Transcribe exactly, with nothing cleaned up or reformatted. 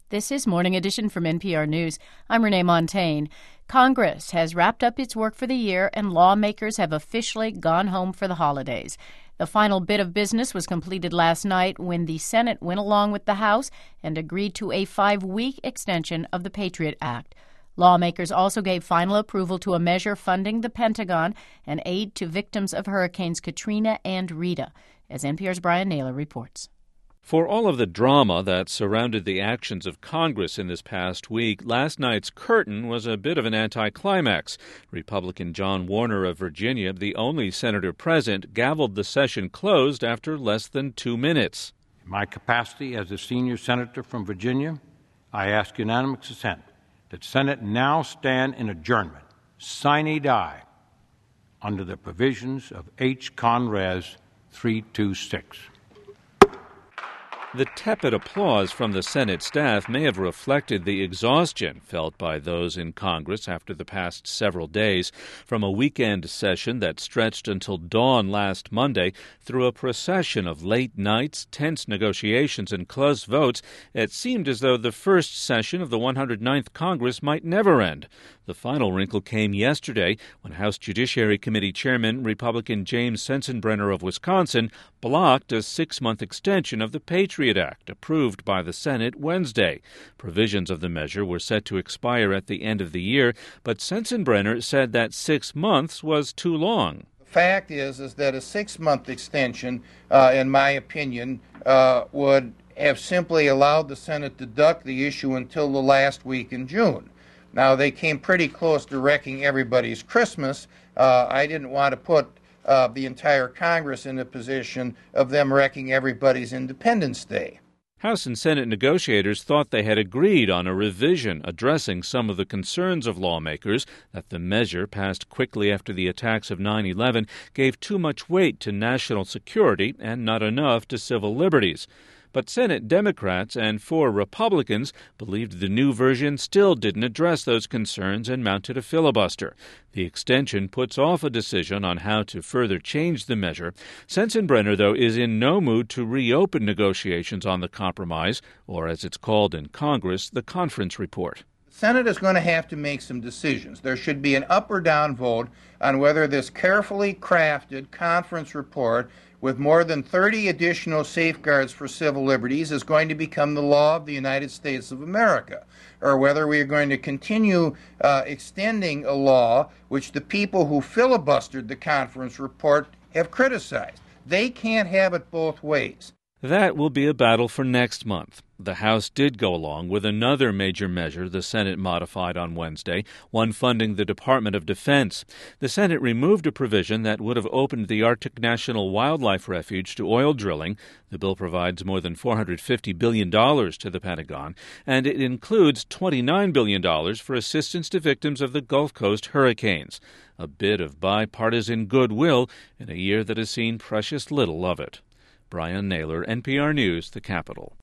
This is Morning Edition from N P R News. I'm Renee Montaigne. Congress has wrapped up its work for the year, and lawmakers have officially gone home for the holidays. The final bit of business was completed last night when the Senate went along with the House and agreed to a five-week extension of the Patriot Act. Lawmakers also gave final approval to a measure funding the Pentagon and aid to victims of Hurricanes Katrina and Rita, as N P R's Brian Naylor reports. For all of the drama that surrounded the actions of Congress in this past week, last night's curtain was a bit of an anticlimax. Republican John Warner of Virginia, the only senator present, gavelled the session closed after less than two minutes. In my capacity as a senior senator from Virginia, I ask unanimous consent that Senate now stand in adjournment, sine die, under the provisions of H. Con Res. three twenty-six. The tepid applause from the Senate staff may have reflected the exhaustion felt by those in Congress after the past several days, from a weekend session that stretched until dawn last Monday through a procession of late nights, tense negotiations, and close votes. It seemed as though the first session of the one hundred ninth Congress might never end. The final wrinkle came yesterday when House Judiciary Committee Chairman Republican James Sensenbrenner of Wisconsin blocked a six-month extension of the Patriot Act approved by the Senate Wednesday. Provisions of the measure were set to expire at the end of the year, but Sensenbrenner said that six months was too long. The fact is, is that a six-month extension, uh, in my opinion, uh, would have simply allowed the Senate to duck the issue until the last week in June. Now, they came pretty close to wrecking everybody's Christmas. Uh, I didn't want to put uh, the entire Congress in a position of them wrecking everybody's Independence Day. House and Senate negotiators thought they had agreed on a revision addressing some of the concerns of lawmakers that the measure, passed quickly after the attacks of nine eleven, gave too much weight to national security and not enough to civil liberties. But Senate Democrats and four Republicans believed the new version still didn't address those concerns and mounted a filibuster. The extension puts off a decision on how to further change the measure. Sensenbrenner, though, is in no mood to reopen negotiations on the compromise, or as it's called in Congress, the conference report. The Senate is going to have to make some decisions. There should be an up or down vote on whether this carefully crafted conference report with more than thirty additional safeguards for civil liberties is going to become the law of the United States of America, or whether we are going to continue uh, extending a law which the people who filibustered the conference report have criticized. They can't have it both ways. That will be a battle for next month. The House did go along with another major measure the Senate modified on Wednesday, one funding the Department of Defense. The Senate removed a provision that would have opened the Arctic National Wildlife Refuge to oil drilling. The bill provides more than four hundred fifty billion dollars to the Pentagon, and it includes twenty-nine billion dollars for assistance to victims of the Gulf Coast hurricanes. A bit of bipartisan goodwill in a year that has seen precious little of it. Brian Naylor, N P R News, the Capitol.